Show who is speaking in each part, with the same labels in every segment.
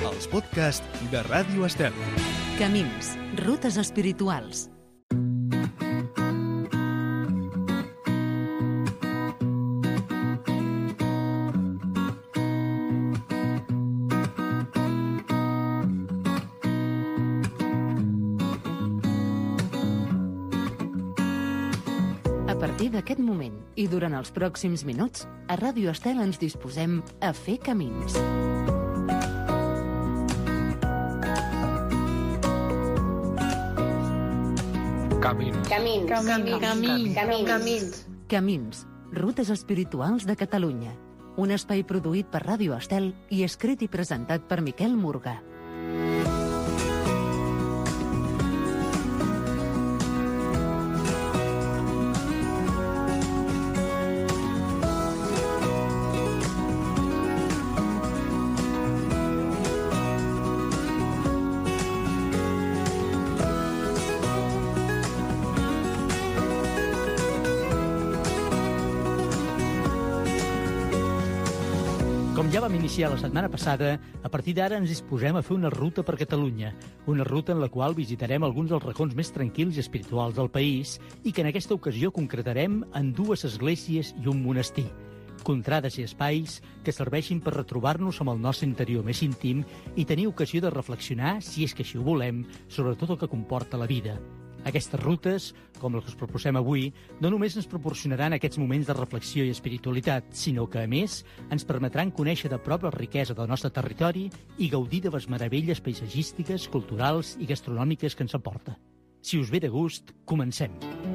Speaker 1: els podcasts de Ràdio Estel.
Speaker 2: Camins, rutes espirituals. A partir d'aquest moment i durant els pròxims minuts, a Ràdio Estel ens disposem a fer camins. Camins, rutes espirituals de Catalunya. Un espai produït per Ràdio Estel i escrit i presentat per Miquel Murga.
Speaker 3: Com ja vam iniciar la setmana passada, a partir d'ara ens disposem a fer una ruta per Catalunya, una ruta en la qual visitarem alguns dels racons més tranquils i espirituals del país i que en aquesta ocasió concretarem en 2 esglésies i un monestir. Contrades i espais que serveixin per retrobar-nos amb el nostre interior més íntim i tenir ocasió de reflexionar, si és que així ho volem, sobre tot el que comporta la vida. Aquestes rutes, com les que us proposem avui, no només ens proporcionaran aquests moments de reflexió i espiritualitat, sinó que, a més, ens permetran conèixer de prop la riquesa del nostre territori i gaudir de les meravelles paisatgístiques, culturals i gastronòmiques que ens aporta. Si us ve de gust, comencem.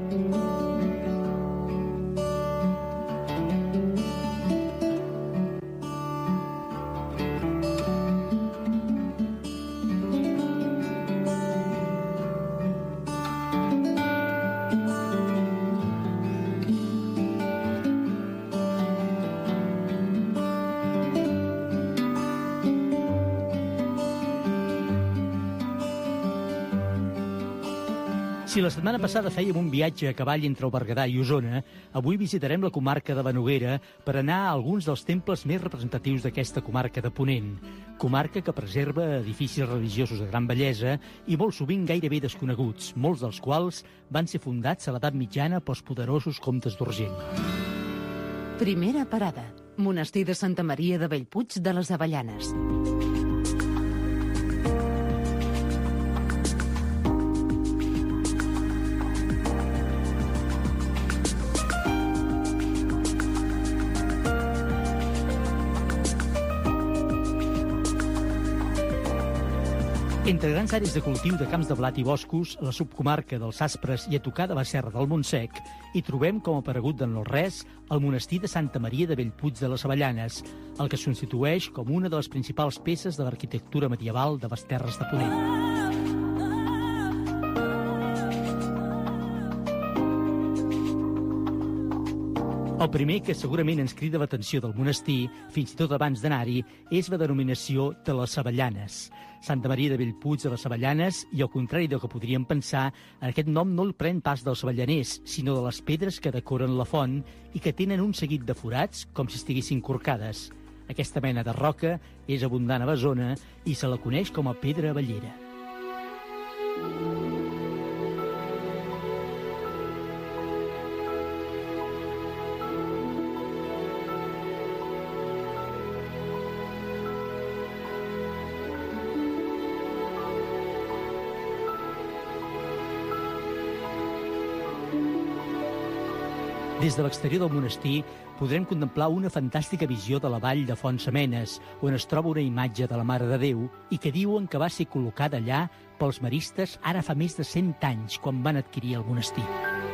Speaker 3: Si la setmana passada fèiem un viatge a cavall entre el Berguedà i Osona, avui visitarem la comarca de la Noguera per anar a alguns dels temples més representatius d'aquesta comarca de Ponent. Comarca que preserva edificis religiosos de gran bellesa i molt sovint gairebé desconeguts, molts dels quals van ser fundats a l'edat mitjana pels poderosos comtes d'Urgell.
Speaker 2: Primera parada, Monestir de Santa Maria de Bellpuig de les Avellanes.
Speaker 3: Entre grans àrees de cultiu de camps de blat i boscos, a la subcomarca dels Aspres i a tocar de la Serra del Montsec, hi trobem, com a aparegut del no-res, el monestir de Santa Maria de Bellpuig de les Avellanes, el que es constitueix com una de les principals peces de l'arquitectura medieval de les Terres de Ponent. El primer que segurament ens crida l'atenció del monestir, fins i tot abans d'anar-hi, és la denominació de les Avellanes. Santa Maria de Bellpuig de les Avellanes, i al contrari del que podríem pensar, aquest nom no el pren pas dels avellaners, sinó de les pedres que decoren la font i que tenen un seguit de forats com si estiguessin corcades. Aquesta mena de roca és abundant a la zona i se la coneix com a pedra avellera. Des de l'exterior del monestir podrem contemplar una fantàstica visió de la vall de Fontsamenes, on es troba una imatge de la Mare de Déu i que diuen que va ser col·locada allà pels maristes ara fa més de 100 anys, quan van adquirir el monestir.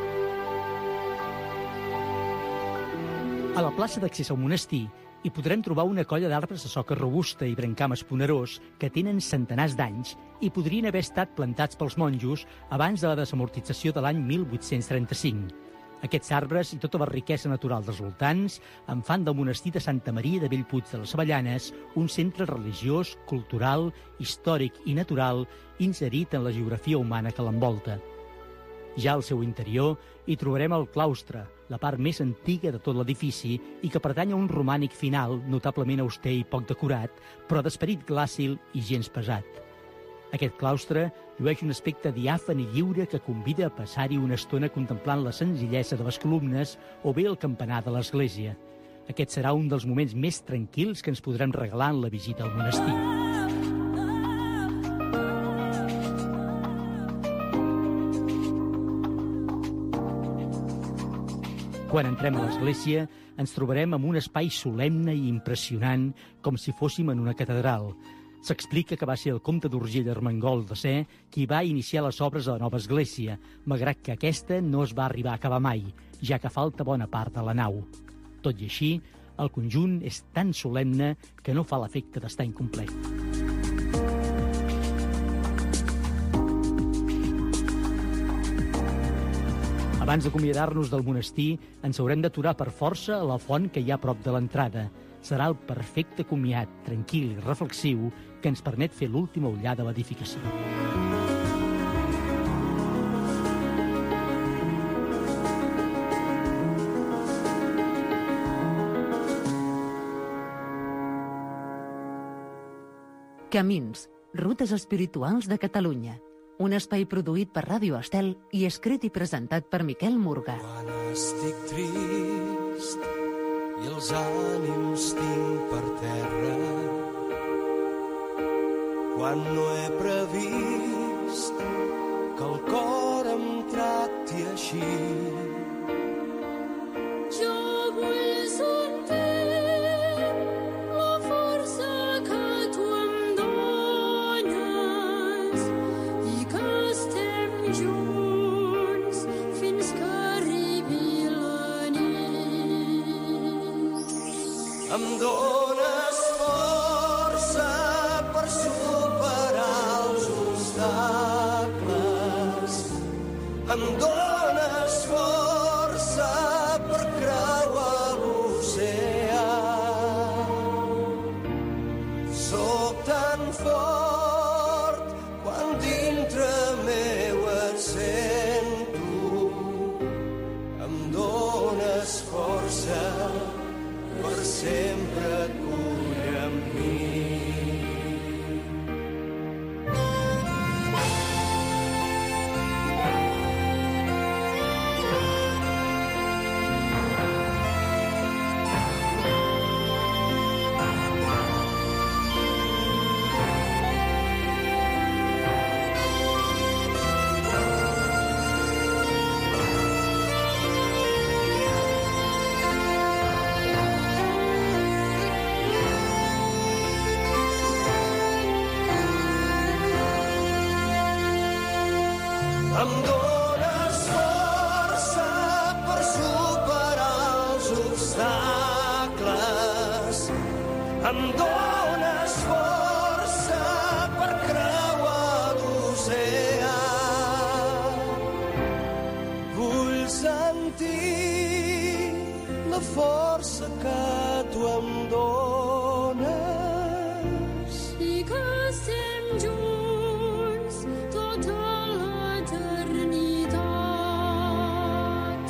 Speaker 3: A la plaça d'accés al monestir hi podrem trobar una colla d'arbres de soca robusta i brancam esponerós que tenen centenars d'anys i podrien haver estat plantats pels monjos abans de la desamortització de l'any 1835. Aquests arbres i tota la riquesa natural dels voltants en fan del monestir de Santa Maria de Bellpuig de les Avellanes un centre religiós, cultural, històric i natural inserit en la geografia humana que l'envolta. Ja al seu interior hi trobarem el claustre, la part més antiga de tot l'edifici i que pertany a un romànic final notablement auster i poc decorat, però d'esperit glàcil i gens pesat. Aquest claustre llueix un aspecte diàfan i lliure que convida a passar-hi una estona contemplant la senzillesa de les columnes o bé el campanar de l'església. Aquest serà un dels moments més tranquils que ens podrem regalar en la visita al monestir. Quan entrem a l'església, ens trobarem amb un espai solemne i impressionant, com si fóssim en una catedral. S'explica que va ser el comte d'Urgell Armengol de Ser qui va iniciar les obres a la nova església, malgrat que aquesta no es va arribar a acabar mai, ja que falta bona part de la nau. Tot i així, el conjunt és tan solemne que no fa l'efecte d'estar incomplet. Abans d'acomiadar-nos del monestir, ens haurem d'aturar per força a la font que hi ha a prop de l'entrada. Serà el perfecte comiat, tranquil i reflexiu, que ens permet fer l'última ullada a l'edificació.
Speaker 2: Camins, rutes espirituals de Catalunya. Un espai produït per Ràdio Estel i escrit i presentat per Miquel Murga.
Speaker 4: Quan estic trist i els ànims tinc per terra, quan no he previst que el cor em tracti així,
Speaker 5: jo vull sentir la força que tu em dones i que estem junts fins que arribi la nit.
Speaker 4: em dones força per superar els obstacles, em dones força per creuar l'oceà. Sóc tan fort quan dintre meu et sento, em dones força per sempre et vull amb mi. Em dones força per superar els obstacles, em dones força per creuar l'oceà. Vull sentir la força que tu em dones
Speaker 5: I que estem junts tota l'eternitat.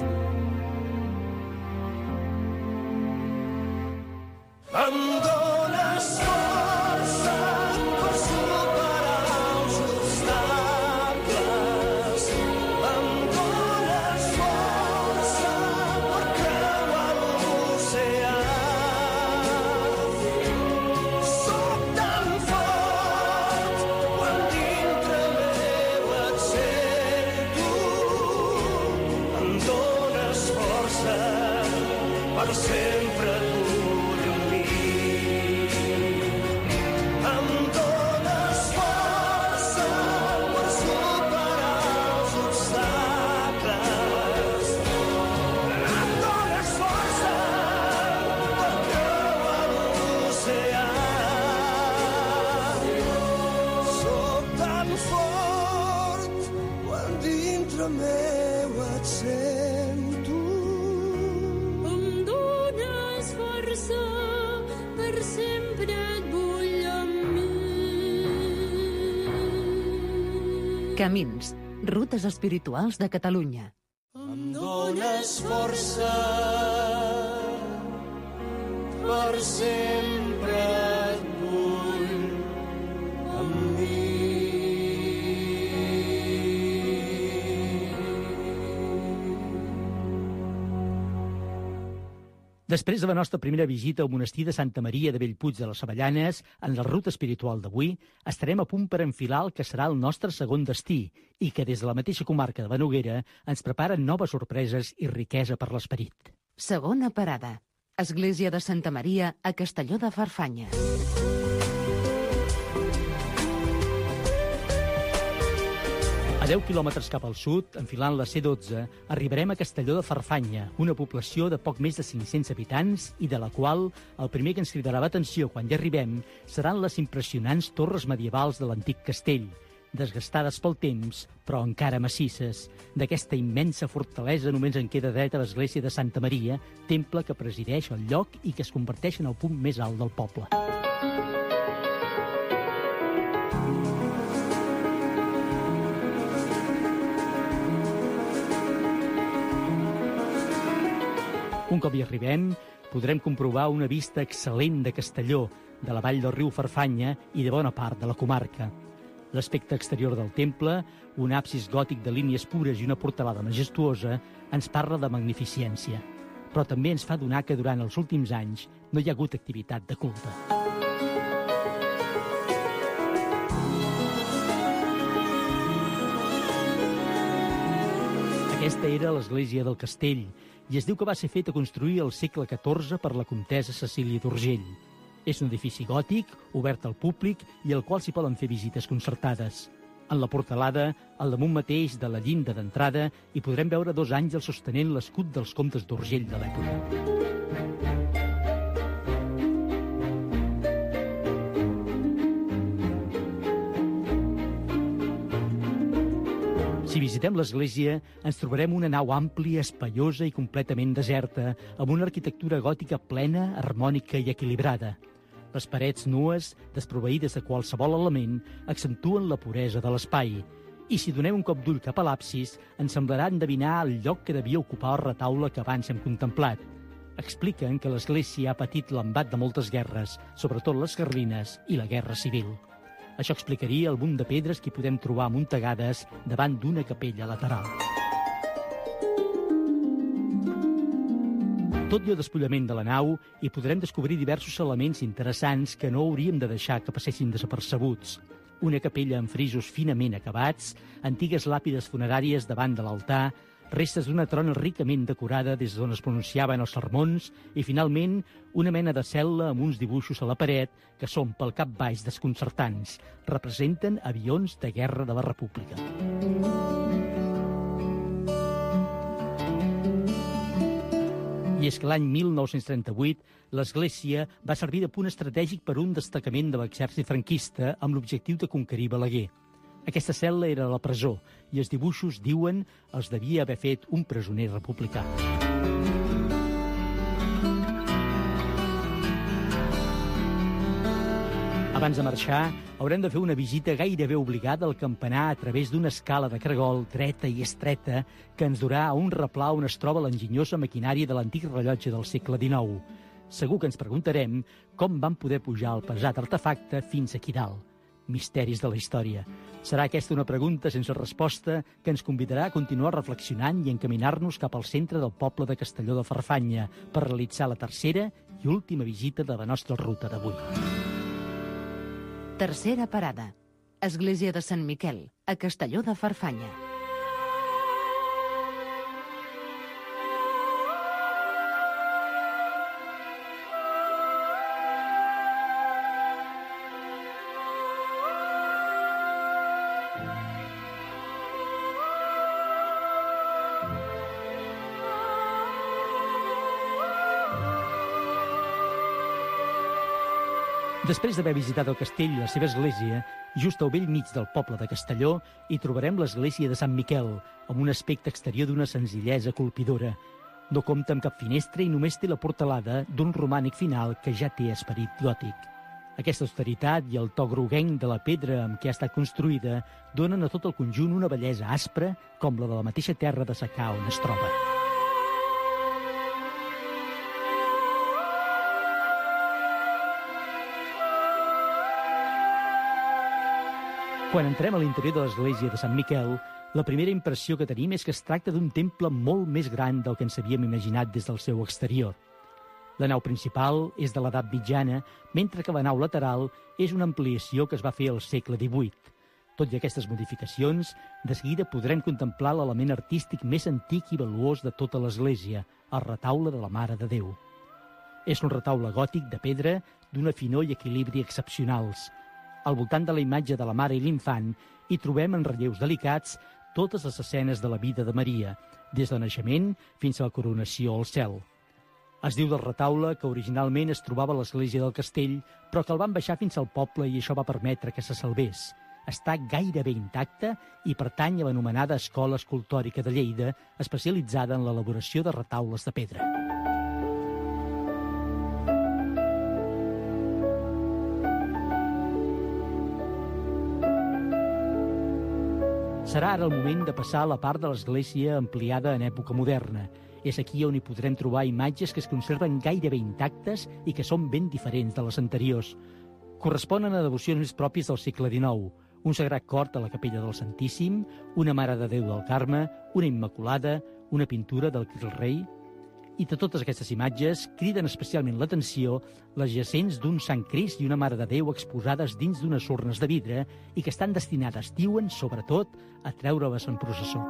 Speaker 4: em dones força per superar els obstacles, em dones força per creuar l'oceà. Sóc tan fort quan dintre meu et sento, em dones força per sempre et vull amb mi. Em dones força per superar els obstacles, em dones força per creuar l'oceà. Sóc tan fort quan dintre meu et sento.
Speaker 5: Em dones força, per sempre et vull amb mi.
Speaker 2: Camins, Rutes espirituals de Catalunya.
Speaker 4: Em dones força per sempre et vull amb mi.
Speaker 3: Després de la nostra primera visita al monestir de Santa Maria de Bellpuig de les Avellanes, en la ruta espiritual d'avui, estarem a punt per enfilar el que serà el nostre segon destí i que des de la mateixa comarca de la Noguera ens preparen noves sorpreses i riquesa per l'esperit.
Speaker 2: Segona parada. Església de Santa Maria a Castelló de Farfanya.
Speaker 3: A 10 quilòmetres cap al sud, enfilant la C12, arribarem a Castelló de Farfanya, una població de poc més de 500 habitants i de la qual el primer que ens cridarà l'atenció quan hi arribem seran les impressionants torres medievals de l'antic castell, desgastades pel temps, però encara massisses. D'aquesta immensa fortalesa només en queda dreta l'església de Santa Maria, temple que presideix el lloc i que es converteix en el punt més alt del poble. Un cop hi arribem, podrem comprovar una vista excel·lent de Castelló, de la vall del riu Farfanya i de bona part de la comarca. L'aspecte exterior del temple, un absis gòtic de línies pures i una portalada majestuosa, ens parla de magnificència. Però també ens fa adonar que durant els últims anys no hi ha hagut activitat de culte. Aquesta era l'església del castell i es diu que va ser feta a construir al segle XIV per la comtessa Cecília d'Urgell. És un edifici gòtic, obert al públic i al qual s'hi poden fer visites concertades. En la portalada, al damunt mateix de la llinda d'entrada, hi podrem veure 2 àngels sostenint l'escut dels comtes d'Urgell de l'època. Si visitem l'església, ens trobarem una nau àmplia, espaiosa i completament deserta, amb una arquitectura gòtica plena, harmònica i equilibrada. Les parets nues, desproveïdes de qualsevol element, accentuen la puresa de l'espai. I si donem un cop d'ull cap a l'absis, ens semblarà endevinar el lloc que devia ocupar el retaule que abans hem contemplat. Expliquen que l'església ha patit l'embat de moltes guerres, sobretot les carlines i la Guerra Civil. Això explicaria el munt de pedres que hi podem trobar amuntegades davant d'una capella lateral. Tot i el despullament de la nau, hi podrem descobrir diversos elements interessants que no hauríem de deixar que passessin desapercebuts. Una capella amb frisos finament acabats, antigues làpides funeràries davant de l'altar, restes d'una trona ricament decorada des d'on es pronunciaven els sermons i, finalment, una mena de cel·la amb uns dibuixos a la paret que són pel cap baix desconcertants. Representen avions de guerra de la República. I és que l'any 1938 l'església va servir de punt estratègic per un destacament de l'exèrcit franquista amb l'objectiu de conquerir Balaguer. Aquesta cel·la era la presó i els dibuixos, diuen, els devia haver fet un presoner republicà. Abans de marxar, haurem de fer una visita gairebé obligada al campanar a través d'una escala de cargol dreta i estreta que ens durà a un replà on es troba l'enginyosa maquinària de l'antic rellotge del segle XIX. Segur que ens preguntarem com van poder pujar el pesat artefacte fins aquí dalt. Misteris de la història. Serà aquesta una pregunta sense resposta que ens convidarà a continuar reflexionant i encaminar-nos cap al centre del poble de Castelló de Farfanya per realitzar la tercera i última visita de la nostra ruta d'avui.
Speaker 2: Tercera parada. Església de Sant Miquel, a Castelló de Farfanya.
Speaker 3: Després d'haver visitat el castell i la seva església, just al bell mig del poble de Castelló hi trobarem l'església de Sant Miquel, amb un aspecte exterior d'una senzillesa colpidora. No compta amb cap finestra i només té la portalada d'un romànic final que ja té esperit gòtic. Aquesta austeritat i el to groguenc de la pedra amb què ha estat construïda donen a tot el conjunt una bellesa aspra com la de la mateixa terra de secà on es troba. Quan entrem a l'interior de l'església de Sant Miquel, la primera impressió que tenim és que es tracta d'un temple molt més gran del que ens havíem imaginat des del seu exterior. La nau principal és de l'edat mitjana, mentre que la nau lateral és una ampliació que es va fer al segle XVIII. Tot i aquestes modificacions, de seguida podrem contemplar l'element artístic més antic i valuós de tota l'església, el retaule de la Mare de Déu. És un retaule gòtic de pedra d'una finor i equilibri excepcionals. Al voltant de la imatge de la Mare i l'Infant hi trobem en relleus delicats totes les escenes de la vida de Maria, des del naixement fins a la coronació al cel. Es diu del retaule que originalment es trobava a l'església del castell, però que el van baixar fins al poble i això va permetre que se salvés. Està gairebé intacte i pertany a l'anomenada Escola Escultòrica de Lleida, especialitzada en l'elaboració de retaules de pedra. Serà ara el moment de passar a la part de l'església ampliada en època moderna. És aquí on hi podrem trobar imatges que es conserven gairebé intactes i que són ben diferents de les anteriors. Corresponen a devocions més pròpies del segle XIX, un sagrat cor a la capella del Santíssim, una Mare de Déu del Carme, una Immaculada, una pintura del Crist Rei. I de totes aquestes imatges criden especialment l'atenció les jacents d'un Sant Crist i una Mare de Déu exposades dins d'unes urnes de vidre i que estan destinades, diuen, sobretot, a treure-les en processó.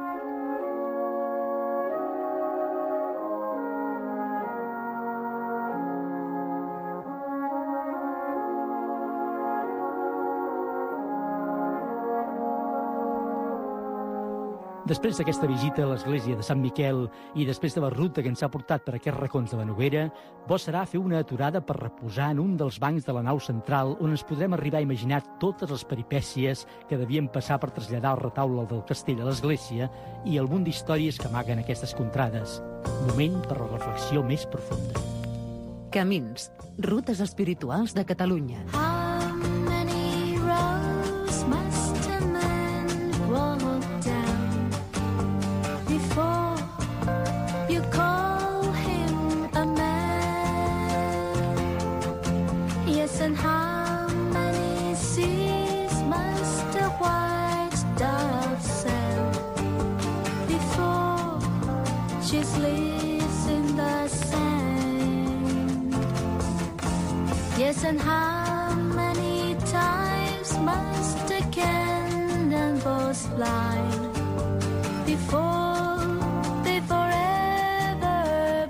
Speaker 3: Després d'aquesta visita a l'església de Sant Miquel i després de la ruta que ens ha portat per aquests racons de la Noguera, bo serà fer una aturada per reposar en un dels bancs de la nau central on ens podrem arribar a imaginar totes les peripècies que devien passar per traslladar el retaule del castell a l'església i el munt d'històries que amaguen aquestes contrades. Moment per la reflexió més profunda.
Speaker 2: Camins, rutes espirituals de Catalunya.
Speaker 5: How many roads must a man walk down before you call him a man? Yes, and how many seas must a white dove sail before she sleeps in the sand? Yes, and how many times must a cannonballs fly before they forever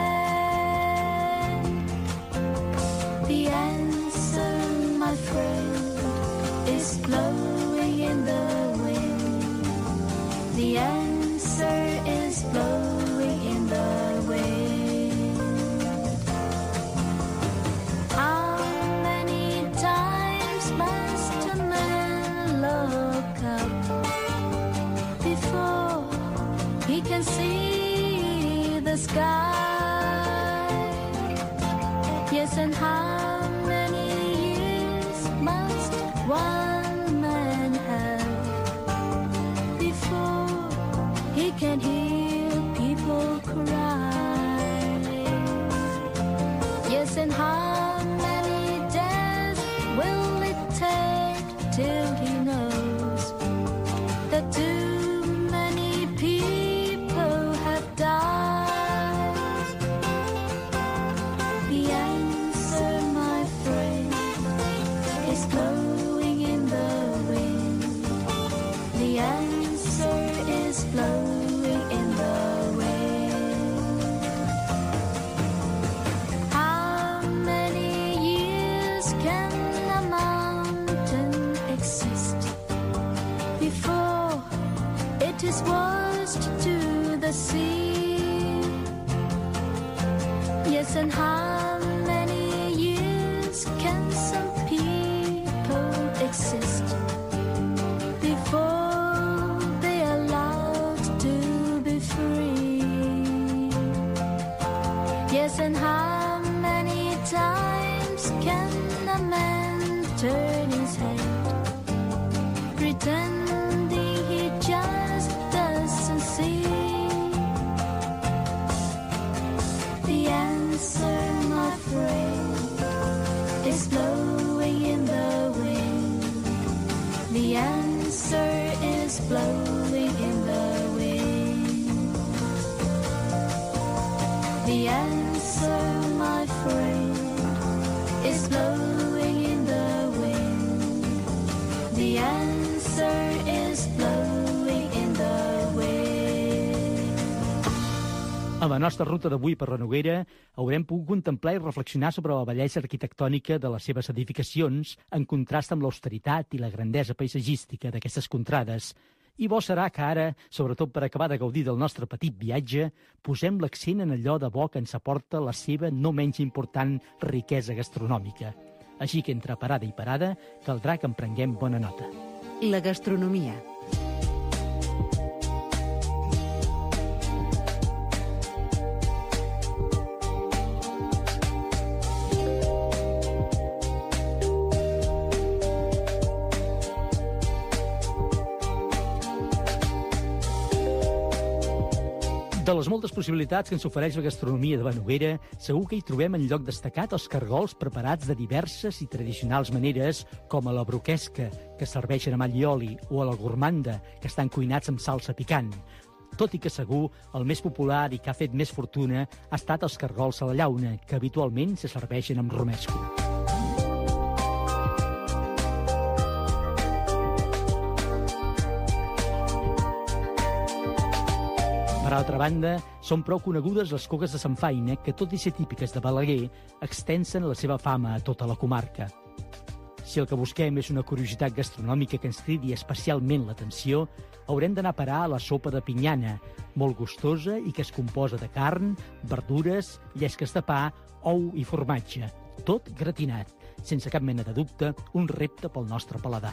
Speaker 5: ban? The answer, my friend, is blowing in the wind. The answer is blowing in the wind. How many times must a man look up before he can see the sky? Yes, and how many years must one man have before he can hear people cry? Yes, and how many days will it take till he knows that too many people have died? The answer, my friend, is blowing in the wind. The answer is blowing in the wind. How many years can a mountain exist before it is washed to the sea? Yes, and how many years can some people exist before they are allowed to be free? Yes, and how many times can a man turn his head, pretending he just doesn't see. The answer, my friend, is blowing in the wind. The answer is blowing in the wind. The answer, my friend, is blowing in the wind. The answer is blowing in the wind.
Speaker 3: A la nostra ruta d'avui per la Noguera haurem pogut contemplar i reflexionar sobre la bellesa arquitectònica de les seves edificacions en contrast amb l'austeritat i la grandesa paisatgística d'aquestes contrades. I bo serà que ara, sobretot per acabar de gaudir del nostre petit viatge, posem l'accent en allò de bo que ens aporta la seva no menys important riquesa gastronòmica. Així que entre parada i parada caldrà que en prenguem bona nota.
Speaker 2: La gastronomia.
Speaker 3: De les moltes possibilitats que ens ofereix la gastronomia de la Noguera, segur que hi trobem en lloc destacat els cargols preparats de diverses i tradicionals maneres, com a la broquesca, que serveixen amb all i oli, o a la gormanda, que estan cuinats amb salsa picant. Tot i que segur, el més popular i que ha fet més fortuna ha estat els cargols a la llauna, que habitualment se serveixen amb romesco. Per altra banda, són prou conegudes les coques de Sant Faina que, tot i ser típiques de Balaguer, extensen la seva fama a tota la comarca. Si el que busquem és una curiositat gastronòmica que ens cridi especialment l'atenció, haurem d'anar a parar a la sopa de pinyana, molt gustosa i que es composa de carn, verdures, llesques de pa, ou i formatge, tot gratinat, sense cap mena de dubte, un repte pel nostre paladar.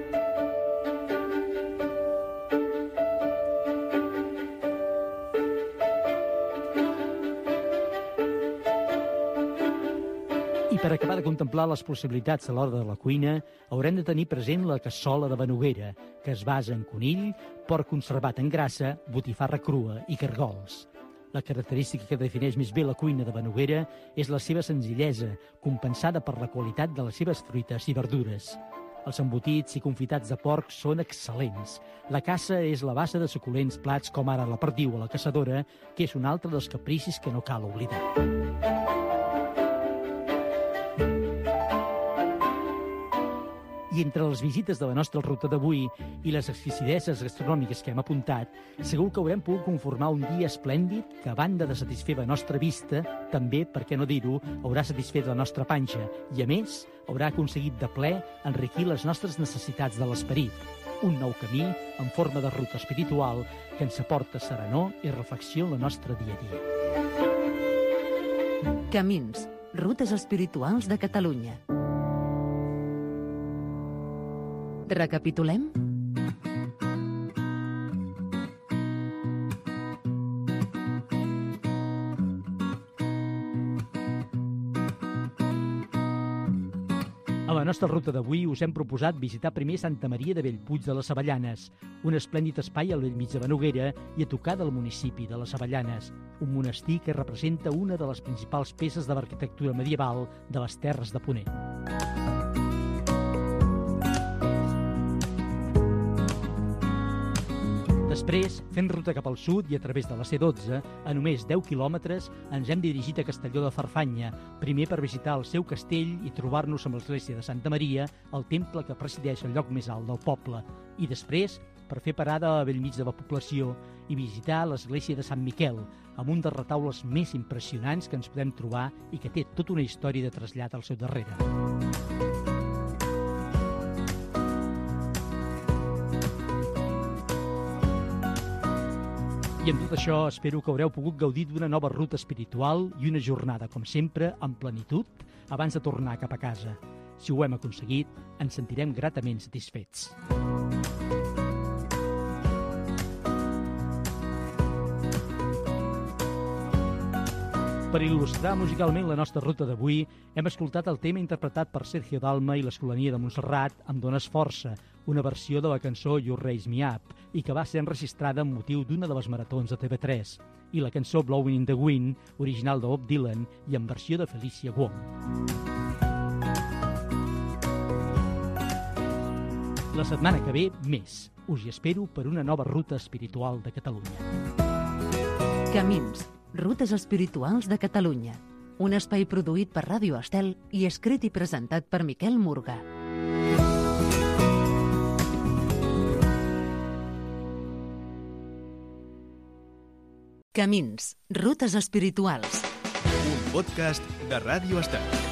Speaker 3: I per acabar de contemplar les possibilitats a l'hora de la cuina, haurem de tenir present la cassola de Benoguera, que es basa en conill, porc conservat en grassa, botifarra crua i cargols. La característica que defineix més bé la cuina de Benoguera és la seva senzillesa, compensada per la qualitat de les seves fruites i verdures. Els embotits i confitats de porc són excel·lents. La caça és la base de suculents plats com ara la perdiu a la caçadora, que és un altre dels capricis que no cal oblidar. I entre les visites de la nostra ruta d'avui i les exquisideses gastronòmiques que hem apuntat, segur que haurem pogut conformar un dia esplèndid que, a banda de satisfer la nostra vista, també, per què no dir-ho, haurà satisfet la nostra panxa i, a més, haurà aconseguit de ple enriquir les nostres necessitats de l'esperit. Un nou camí en forma de ruta espiritual que ens aporta serenor i reflexió en la nostra dia a dia.
Speaker 2: Camins, rutes espirituals de Catalunya. Recapitulem?
Speaker 3: A la nostra ruta d'avui us hem proposat visitar primer Santa Maria de Bellpuig de les Avellanes, un esplèndid espai al bell mig de Benoguera i a tocar del municipi de les Avellanes, un monestir que representa una de les principals peces de l'arquitectura medieval de les Terres de Ponent. Després, fent ruta cap al sud i a través de la C12, a només 10 quilòmetres, ens hem dirigit a Castelló de Farfanya, primer per visitar el seu castell i trobar-nos amb l'església de Santa Maria, el temple que presideix el lloc més alt del poble, i després per fer parada a bell mig de la població i visitar l'església de Sant Miquel, amb un dels retaules més impressionants que ens podem trobar i que té tota una història de trasllat al seu darrere. I amb tot això espero que haureu pogut gaudir d'una nova ruta espiritual i una jornada, com sempre, en plenitud, abans de tornar cap a casa. Si ho hem aconseguit, ens sentirem gratament satisfets. Per il·lustrar musicalment la nostra ruta d'avui, hem escoltat el tema interpretat per Sergio Dalma i l'Escolania de Montserrat amb Dones Força, una versió de la cançó You Raise Me Up, i que va ser enregistrada amb motiu d'una de les maratons de TV3, i la cançó Blowing in the Wind, original de Bob Dylan i en versió de Felicia Wong. La setmana que ve, més. Us hi espero per una nova ruta espiritual de Catalunya.
Speaker 2: Camins, rutes espirituals de Catalunya. Un espai produït per Ràdio Estel i escrit i presentat per Miquel Murga. Camins, rutes espirituals.
Speaker 1: Un podcast de Ràdio Estel.